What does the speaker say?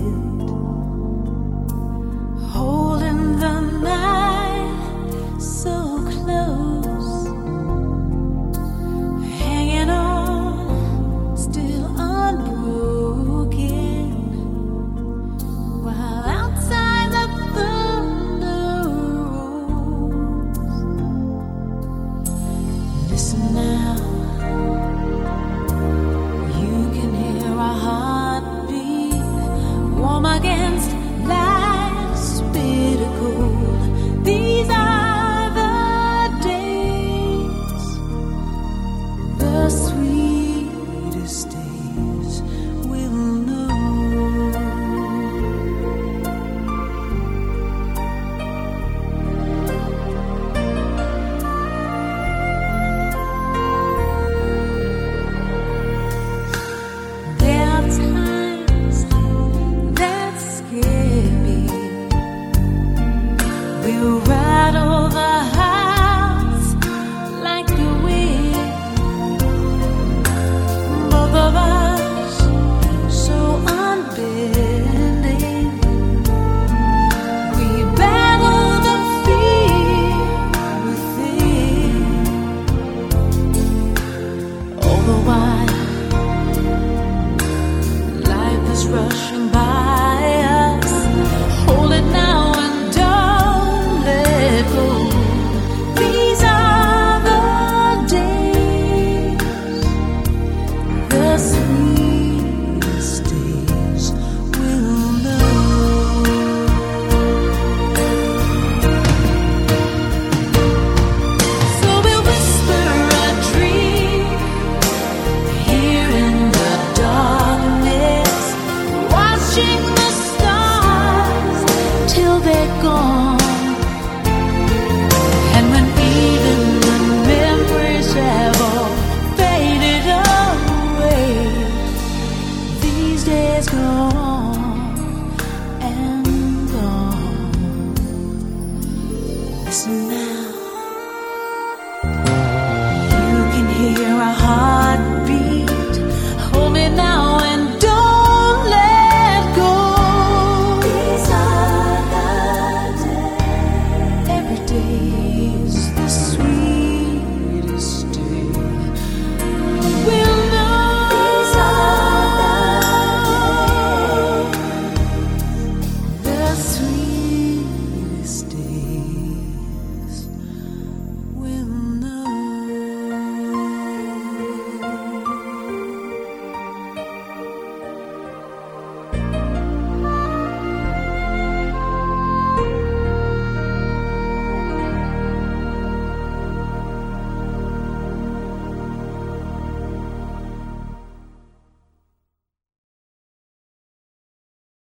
holding the night so close, hanging on, still unbroken, while outside the thunder rolls. Listen now, you can hear our heartbeat warm against life's bitter cold. These are the days, the sweetest days we'll know. There are times that scare me. We'll rattle the house like the wind. Both of us so unbending. We battle the fear within. All the while, life is rushing by us. Hold it now and don't let go. These are the days, the sweetest days we'll know. So we'll whisper a dream here in the darkness, watching the stars till they're gone.